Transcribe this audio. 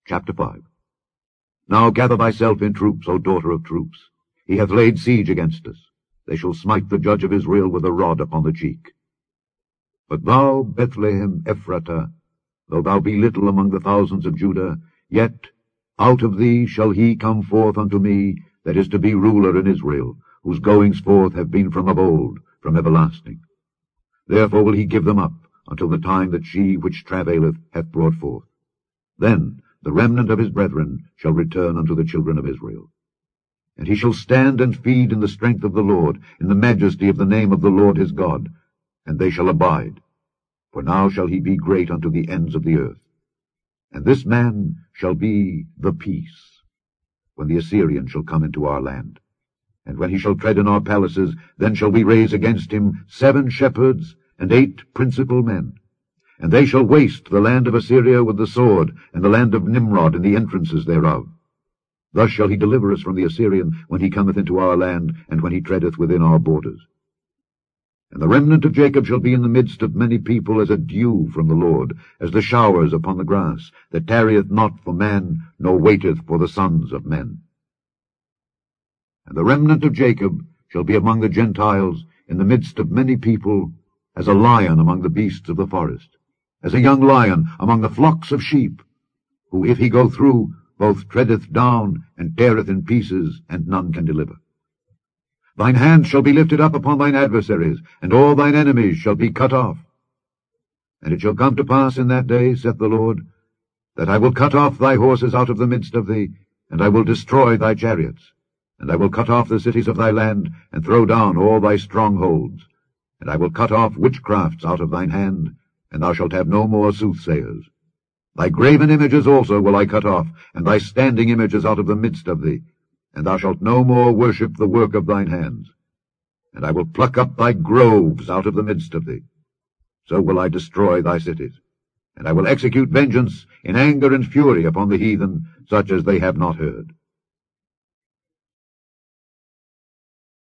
Chapter 5. Now gather thyself in troops, O daughter of troops. He hath laid siege against us. They shall smite the judge of Israel with a rod upon the cheek. But thou, Bethlehem Ephratah, though thou be little among the thousands of Judah, yet out of thee shall he come forth unto me that is to be ruler in Israel, whose goings forth have been from of old, from everlasting. Therefore will he give them up until the time that she which travaileth hath brought forth. Then the remnant of his brethren shall return unto the children of Israel. And he shall stand and feed in the strength of the Lord, in the majesty of the name of the Lord his God, and they shall abide. For now shall he be great unto the ends of the earth. And this man shall be the peace, when the Assyrian shall come into our land. And when he shall tread in our palaces, then shall we raise against him 7 shepherds and 8 principal men. And they shall waste the land of Assyria with the sword, and the land of Nimrod in the entrances thereof. Thus shall he deliver us from the Assyrian when he cometh into our land, and when he treadeth within our borders. And the remnant of Jacob shall be in the midst of many people as a dew from the Lord, as the showers upon the grass, that tarrieth not for man, nor waiteth for the sons of men. And the remnant of Jacob shall be among the Gentiles, in the midst of many people, as a lion among the beasts of the forest, as a young lion among the flocks of sheep, who, if he go through, both treadeth down and teareth in pieces, and none can deliver. Thine hand shall be lifted up upon thine adversaries, and all thine enemies shall be cut off. And it shall come to pass in that day, saith the Lord, that I will cut off thy horses out of the midst of thee, and I will destroy thy chariots. And I will cut off the cities of thy land, and throw down all thy strongholds. And I will cut off witchcrafts out of thine hand, and thou shalt have no more soothsayers. Thy graven images also will I cut off, and thy standing images out of the midst of thee, and thou shalt no more worship the work of thine hands. And I will pluck up thy groves out of the midst of thee. So will I destroy thy cities. And I will execute vengeance in anger and fury upon the heathen, such as they have not heard.